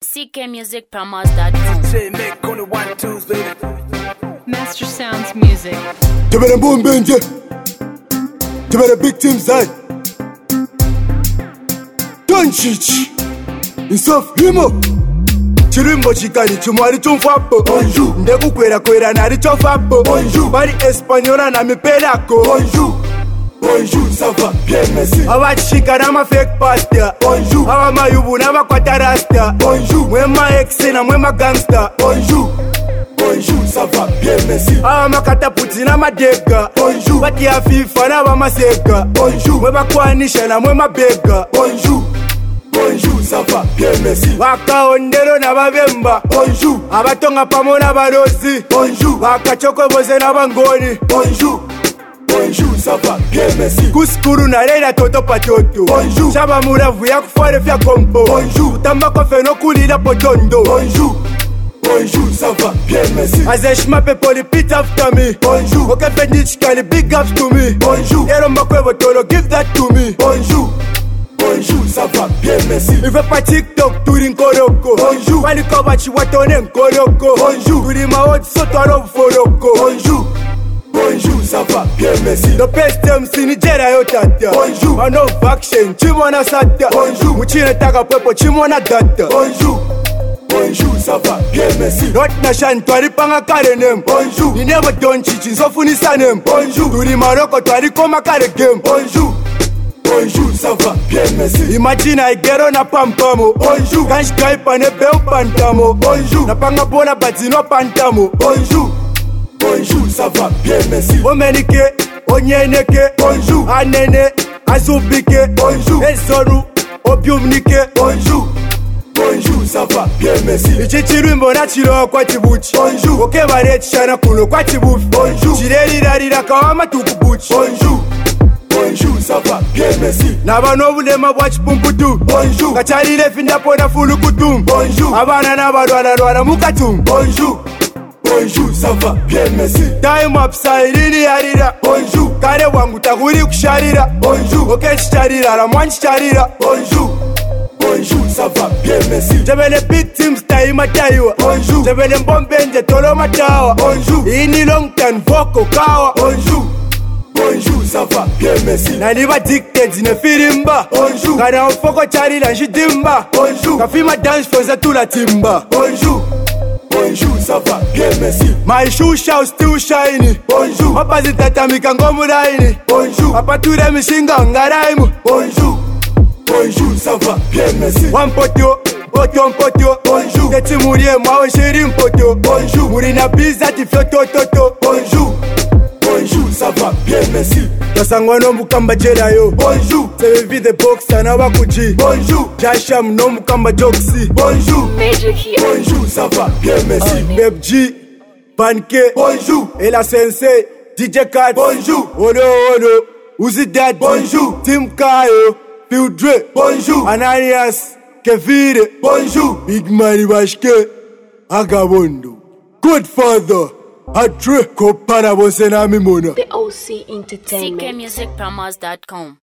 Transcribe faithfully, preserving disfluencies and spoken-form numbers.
C K music promos dot com. Say make on the one twos, baby. Master Sounds Music. Give it a boom benje. Give it a big team side. Don't cheat. Insof himo. Chirimbo chikani chumwari chumfapo. Bonjour. Ndeku kwera kwera nari chofapo. Bonjour. Bari espanyola na mipelako. Bonjour. Bonjour, ça va bien, merci. Awa chika na ma fake pasta. Bonjour. Awa mayubu na ma kwata rasta. Bonjour. Mwema exe na mwema gangsta. Bonjour. Bonjour, ça va bien, merci. Awa makata puti na madega. Bonjour. Bati ya FIFA na wa maseka. Bonjour. Mwema kwanisha na mwema bega. Bonjour. Bonjour, ça va bien, merci. Waka ondero na babemba. Bonjour. Abatonga pamo na barozi. Bonjour. Waka choko boze na bangoni. Bonjour. Bonjour, ça va bien, merci. Kuskuru na leila toto patoto. Bonjour. Chaba muravu ya kufare fya kompo. Bonjour. Tamba kofe no kulila potondo. Bonjour. Bonjour, ça va bien, merci. Azeshma pepoli pit after me. Bonjour. Okefe nichikali big ups to me. Bonjour. Yero makwevo tolo give that to me. Bonjour. Bonjour, ça va bien, merci. Il veut pas TikTok, tout l'inkoroko. Bonjour. Wali kobachi watone nkoroko. Bonjour. Turi maot soto alo foroko. Bonjour. Bonjour, ça va bien, merci. The best time si Nigeria yo tata. Bonjour. Mano vaccine, chimona sata. Bonjour. Muchine taka pepo, chimona data. Bonjour. Bonjour, ça va bien, merci. Not nation, twari panga kare nem. Bonjour. Ni never done chichin, so funi sanem. Bonjour. Turi Morocco, twari koma kare game. Bonjour. Bonjour, ça va bien, merci. Imagine I get on a pampamo. Bonjour. Quand je gagne pas ne bel pantamo. Bonjour. Na panga bona batino pantamo. Bonjour. Bonjour, ça va bien, merci. Omenike, onyeneke. Bonjour. Anene, azubike. Bonjour. Ezoru, obiumnike. Bonjour. Bonjour, ça va bien, merci. Ichichirimbo na chiro kwa chibuchi. Bonjour. Oke bare chana kuno kwa chibuchi. Bonjour. Chireri rarira kawama tukubuchi. Bonjour. Bonjour, ça va bien, merci. Nabano bulema bwa chipumputu. Bonjour. Kacharire finda pona fulu kutum. Bonjour. Abana na badwala dwala mukatum. Bonjour. Bonjour, ça va bien, merci. Time up sailini yarira. Bonjour. Kare wangu takuri kusharira. Bonjour. Oke chicharira la mwanchi charira. Bonjour. Bonjour, ça va bien, merci. Jebele big teams taima taiwa. Bonjour. Jebele mbombenje tolo matawa. Bonjour. Ini long time voko kawa. Bonjour. Bonjour, ça va bien, merci. Nani ba dictate ne firimba. Bonjour. Kana ofoko charira njidimba. Bonjour. Kafima dance for za tula timba. Bonjour. Bonjour, ça va bien, merci. My shoe shall still shiny. Bonjour. Mapazi tatamika ngomu raini. Bonjour. Apature mishinga ngaraimu. Bonjour. Bonjour, ça va bien, merci. One potio, potio potio. Bonjour. Teti murie mwawe shirin potio. Bonjour. Murina biza tifyo toto. Bonjour. Bonjour, ça va bien, merci. Kasangwano mukamba jera yo. Bonjour. Seve vide boxa na wakuji. Bonjour. Jasham no mukamba joksi. Bonjour. Major Key. Bonjour, ça va bien, merci. Beb G, Banke. Bonjour. Et la Sensei, D J Kat. Bonjour. Olo Olo, Uzi Dad. Bonjour. Tim Kayo, Phil Dre. Bonjour. Ananias, Kevire. Bonjour. Big Mani Bashke, Agabondo. Good father. Atre, Kopara Bosenami Mona. The O C Entertainment. C K music promos dot com.